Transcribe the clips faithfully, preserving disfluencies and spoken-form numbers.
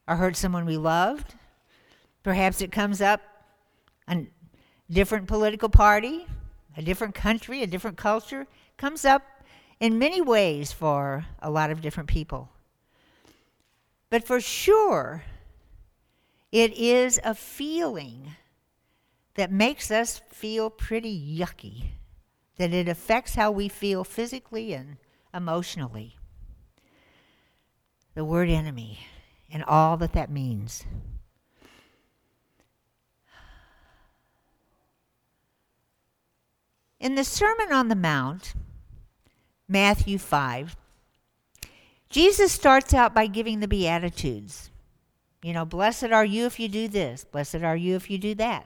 or hurt someone we loved. Perhaps it comes up a different political party, a different country, a different culture. It comes up in many ways for a lot of different people. But for sure, it is a feeling that makes us feel pretty yucky, that it affects how we feel physically and emotionally. The word enemy and all that that means. In the Sermon on the Mount, Matthew five, Jesus starts out by giving the Beatitudes. You know, blessed are you if you do this. Blessed are you if you do that.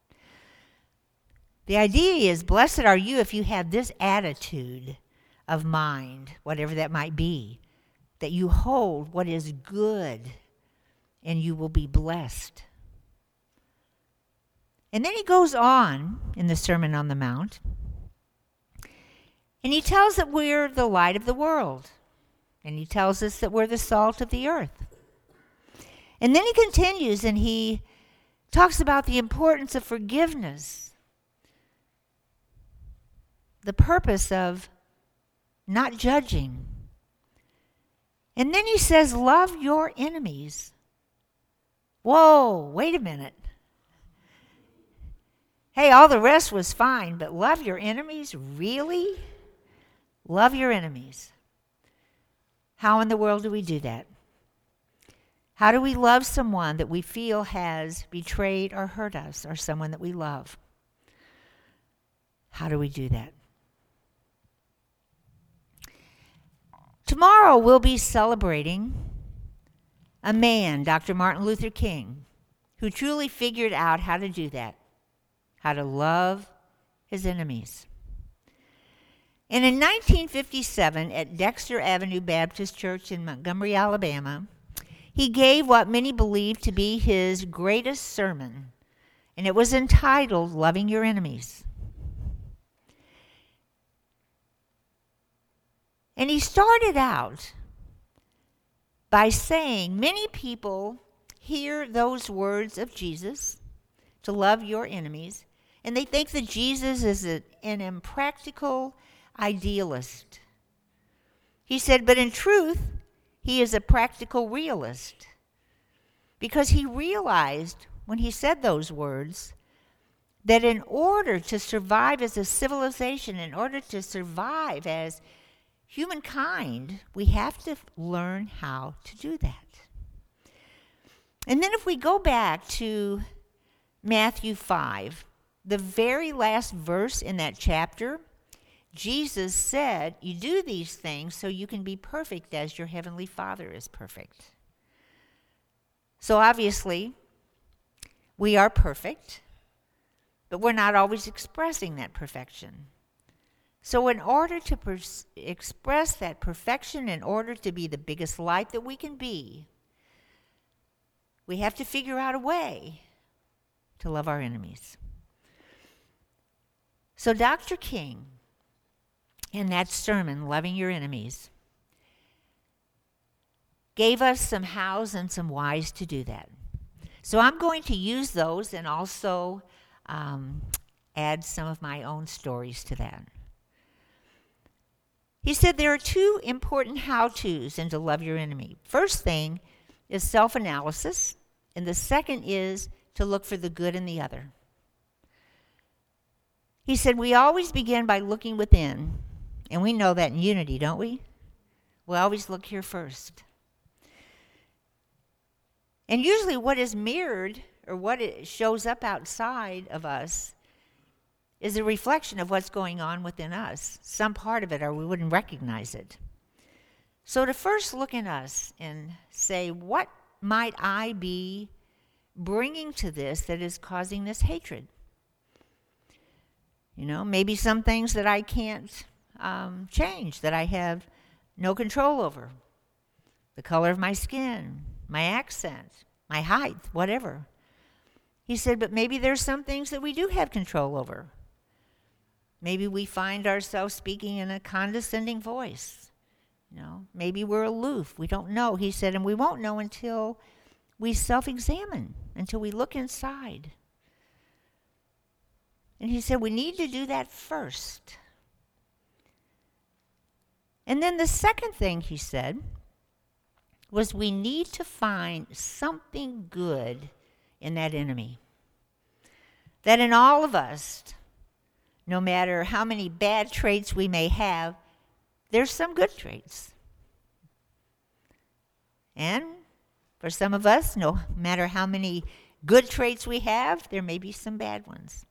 The idea is, blessed are you if you have this attitude of mind, whatever that might be, that you hold what is good and you will be blessed. And then he goes on in the Sermon on the Mount, and he tells that we're the light of the world. And he tells us that we're the salt of the earth. And then he continues and he talks about the importance of forgiveness, the purpose of not judging. And then he says, love your enemies. Whoa, wait a minute. Hey, all the rest was fine, but love your enemies? Really? Love your enemies. How in the world do we do that? How do we love someone that we feel has betrayed or hurt us, or someone that we love? How do we do that? Tomorrow we'll be celebrating a man, Doctor Martin Luther King, who truly figured out how to do that, how to love his enemies. And in nineteen fifty-seven, at Dexter Avenue Baptist Church in Montgomery, Alabama, he gave what many believe to be his greatest sermon, and it was entitled, Loving Your Enemies. And he started out by saying, many people hear those words of Jesus, to love your enemies, and they think that Jesus is a, an impractical idealist. He said, but in truth, he is a practical realist, because he realized when he said those words that in order to survive as a civilization, in order to survive as humankind, we have to learn how to do that. And then if we go back to Matthew five, the very last verse in that chapter, Jesus said, you do these things so you can be perfect as your heavenly Father is perfect. So obviously, we are perfect, but we're not always expressing that perfection. So in order to pers- express that perfection, in order to be the biggest light that we can be, we have to figure out a way to love our enemies. So Doctor King, in that sermon, Loving Your Enemies, gave us some hows and some whys to do that. So I'm going to use those and also um, add some of my own stories to that. He said there are two important how-tos in to love your enemy. First thing is self-analysis, and the second is to look for the good in the other. He said we always begin by looking within, and we know that in Unity, don't we? We always look here first. And usually what is mirrored, or what it shows up outside of us, is a reflection of what's going on within us, some part of it, or we wouldn't recognize it. So to first look in us and say, what might I be bringing to this that is causing this hatred? You know, maybe some things that I can't um, change, that I have no control over. The color of my skin, my accent, my height, whatever. He said, but maybe there's some things that we do have control over. Maybe we find ourselves speaking in a condescending voice. You know, maybe we're aloof. We don't know. He said, and we won't know until we self-examine, until we look inside. And he said we need to do that first. And then the second thing he said was we need to find something good in that enemy. That in all of us, no matter how many bad traits we may have, there's some good traits. And for some of us, no matter how many good traits we have, there may be some bad ones.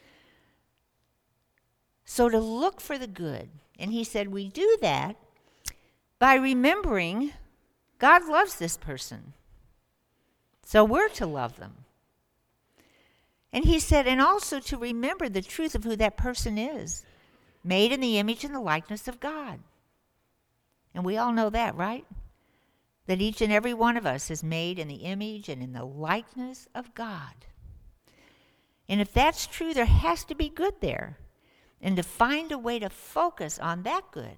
So to look for the good. And he said we do that by remembering God loves this person. So we're to love them. And he said, and also to remember the truth of who that person is, made in the image and the likeness of God. And we all know that, right? That each and every one of us is made in the image and in the likeness of God. And if that's true, there has to be good there. And to find a way to focus on that good.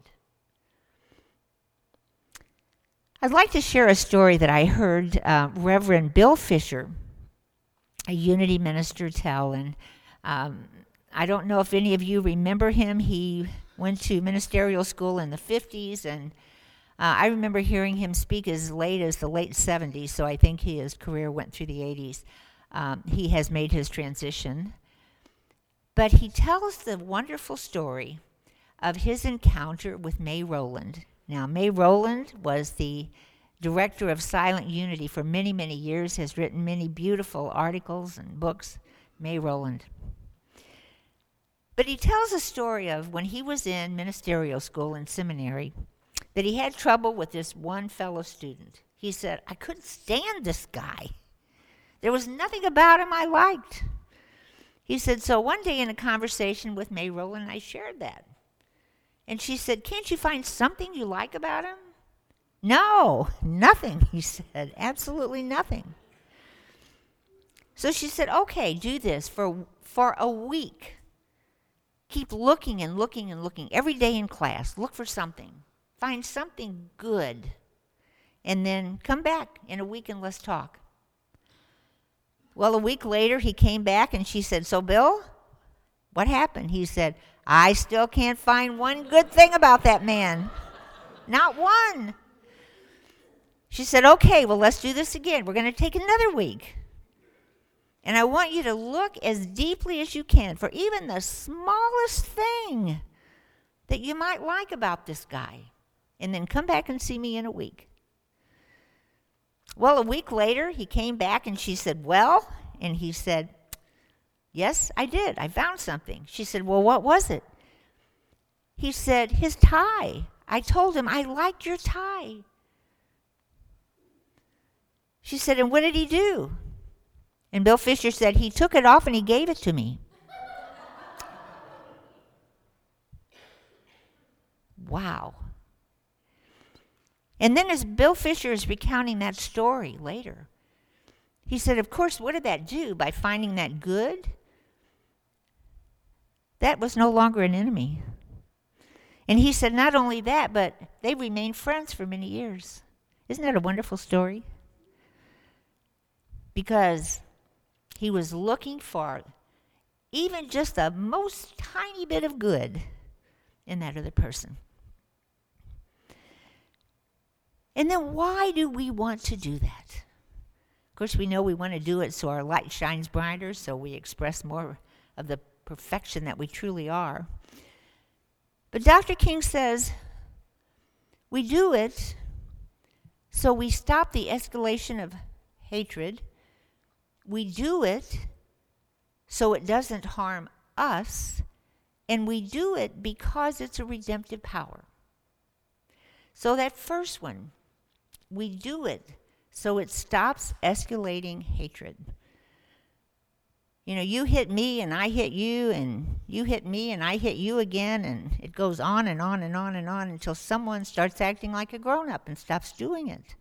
I'd like to share a story that I heard uh, Reverend Bill Fisher, a Unity minister, tell. And um, I don't know if any of you remember him. He went to ministerial school in the fifties, and uh, I remember hearing him speak as late as the late seventies, so I think his career went through the eighties. Um, he has made his transition. But he tells the wonderful story of his encounter with May Rowland. Now, May Rowland was the director of Silent Unity for many, many years, has written many beautiful articles and books. May Rowland. But he tells a story of when he was in ministerial school and seminary, that he had trouble with this one fellow student. He said, I couldn't stand this guy. There was nothing about him I liked. He said, so one day in a conversation with May Rowland, I shared that. And she said, can't you find something you like about him? No, nothing, he said. Absolutely nothing. So she said, okay, do this for, for a week. Keep looking and looking and looking every day in class. Look for something. Find something good. And then come back in a week and let's talk. Well, a week later, he came back and she said, so Bill, what happened? He said, I still can't find one good thing about that man. Not one. She said, okay, well, let's do this again. We're going to take another week. And I want you to look as deeply as you can for even the smallest thing that you might like about this guy. And then come back and see me in a week. Well, a week later, he came back and she said, well, and he said, yes, I did. I found something. She said, well, what was it? He said, his tie. I told him, I liked your tie. She said, and what did he do? And Bill Fisher said, he took it off and he gave it to me. Wow. And then as Bill Fisher is recounting that story later, he said, of course, what did that do by finding that good? That was no longer an enemy. And he said not only that, but they remained friends for many years. Isn't that a wonderful story? Because he was looking for even just the most tiny bit of good in that other person. And then why do we want to do that? Of course, we know we want to do it so our light shines brighter, so we express more of the perfection that we truly are. But Doctor King says we do it so we stop the escalation of hatred. We do it so it doesn't harm us, and we do it because it's a redemptive power. So that first one, we do it so it stops escalating hatred. You know, you hit me and I hit you, and you hit me and I hit you again, and it goes on and on and on and on until someone starts acting like a grown-up and stops doing it.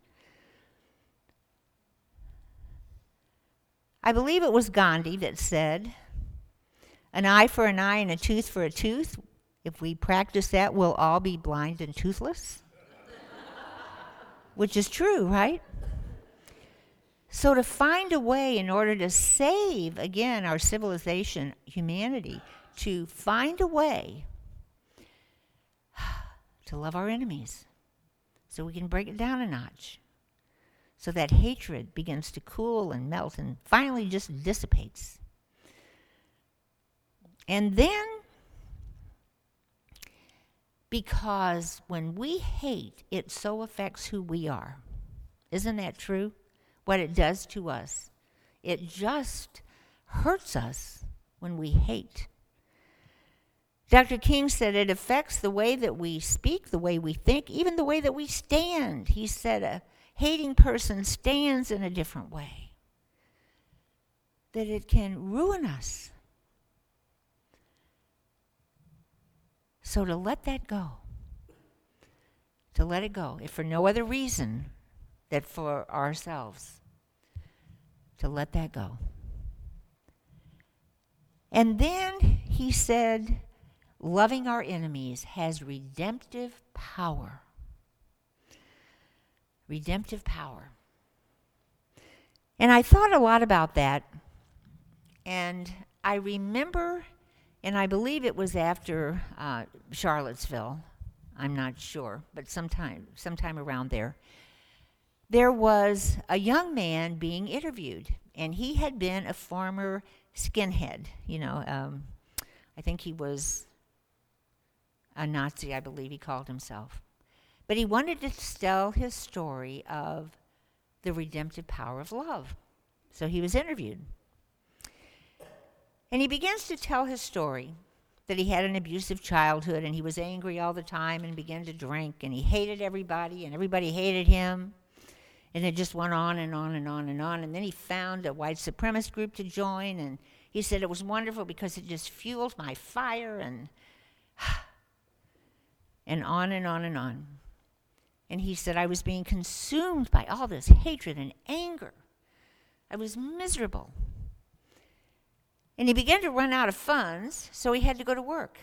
I believe it was Gandhi that said, an eye for an eye and a tooth for a tooth. If we practice that, we'll all be blind and toothless. Which is true, right? So to find a way in order to save, again, our civilization, humanity, to find a way to love our enemies so we can break it down a notch, so that hatred begins to cool and melt and finally just dissipates. And then, because when we hate, it so affects who we are. Isn't that true? What it does to us. It just hurts us when we hate. Doctor King said it affects the way that we speak, the way we think, even the way that we stand. He said a hating person stands in a different way, that it can ruin us. So to let that go, to let it go, if for no other reason than for ourselves, to let that go. And then he said, loving our enemies has redemptive power. Redemptive power. And I thought a lot about that, and I remember, and I believe it was after uh, Charlottesville, I'm not sure, but sometime, sometime around there, there was a young man being interviewed, and he had been a former skinhead. You know, um, I think he was a Nazi, I believe he called himself. But he wanted to tell his story of the redemptive power of love. So he was interviewed. And he begins to tell his story, that he had an abusive childhood and he was angry all the time and began to drink and he hated everybody and everybody hated him. And it just went on and on and on and on. And then he found a white supremacist group to join, and he said it was wonderful because it just fueled my fire, and and on and on and on. And he said, I was being consumed by all this hatred and anger. I was miserable. And he began to run out of funds, so he had to go to work.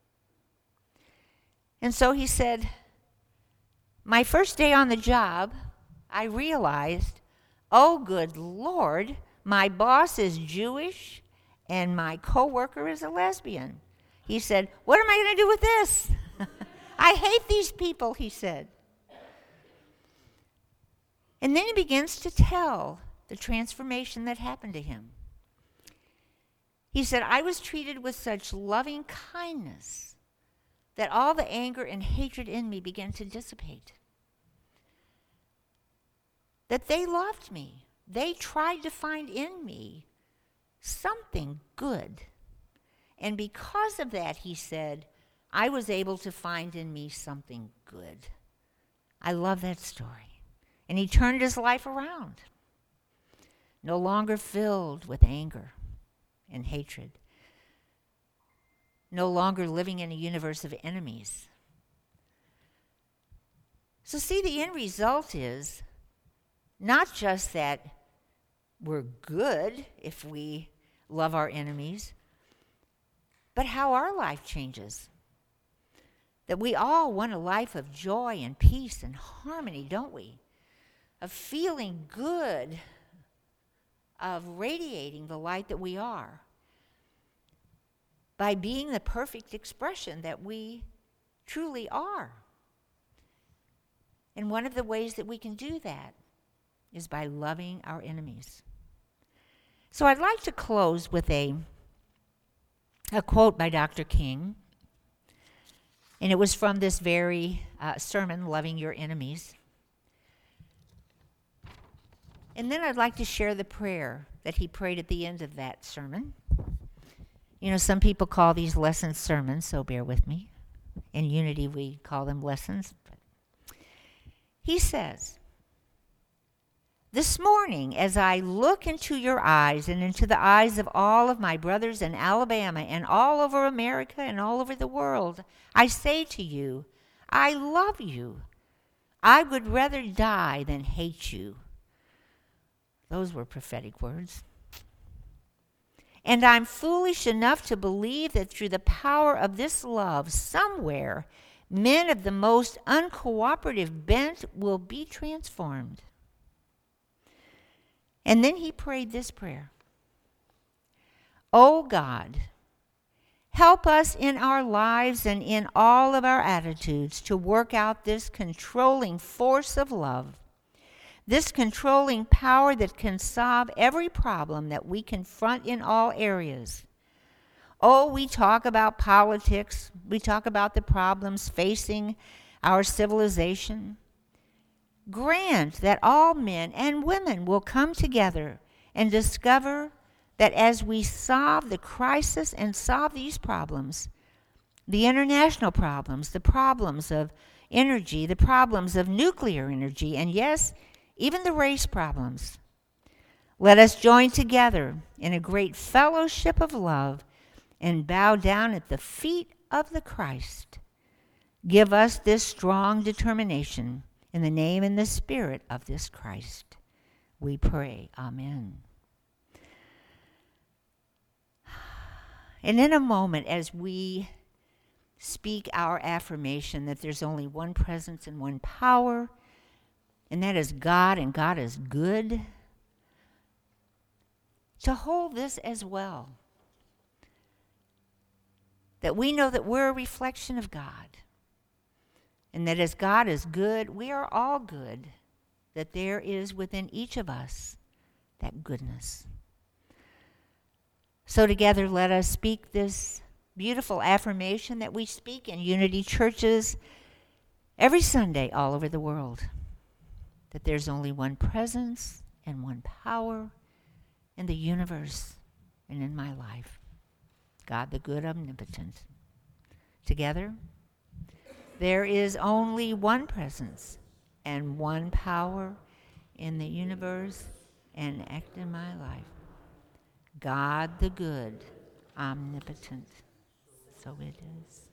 And so he said, my first day on the job, I realized, oh, good Lord, my boss is Jewish and my coworker is a lesbian. He said, what am I going to do with this? I hate these people, he said. And then he begins to tell the transformation that happened to him. He said, I was treated with such loving kindness that all the anger and hatred in me began to dissipate. That they loved me. They tried to find in me something good. And because of that, he said, I was able to find in me something good. I love that story. And he turned his life around. No longer filled with anger and hatred. No longer living in a universe of enemies. So see, the end result is not just that we're good if we love our enemies, but how our life changes. That we all want a life of joy and peace and harmony, don't we? Of feeling good, of radiating the light that we are, by being the perfect expression that we truly are. And one of the ways that we can do that is by loving our enemies. So I'd like to close with a, a quote by Doctor King. And it was from this very uh, sermon, Loving Your Enemies. And then I'd like to share the prayer that he prayed at the end of that sermon. You know, some people call these lessons sermons, so bear with me. In Unity, we call them lessons. He says, this morning, as I look into your eyes and into the eyes of all of my brothers in Alabama and all over America and all over the world, I say to you, I love you. I would rather die than hate you. Those were prophetic words. And I'm foolish enough to believe that through the power of this love, somewhere, men of the most uncooperative bent will be transformed. And then he prayed this prayer. Oh God, help us in our lives and in all of our attitudes to work out this controlling force of love, this controlling power that can solve every problem that we confront in all areas. Oh, we talk about politics. We talk about the problems facing our civilization. Grant that all men and women will come together and discover that as we solve the crisis and solve these problems, the international problems, the problems of energy, the problems of nuclear energy, and yes, even the race problems, let us join together in a great fellowship of love and bow down at the feet of the Christ. Give us this strong determination in the name and the spirit of this Christ. We pray. Amen. And in a moment, as we speak our affirmation that there's only one presence and one power, and that is God, and God is good, to hold this as well. That we know that we're a reflection of God. And that as God is good, we are all good. That there is within each of us that goodness. So together let us speak this beautiful affirmation that we speak in Unity churches every Sunday all over the world. That there's only one presence and one power in the universe and in my life. God the good omnipotent. Together, there is only one presence and one power in the universe and act in my life. God the good omnipotent. So it is.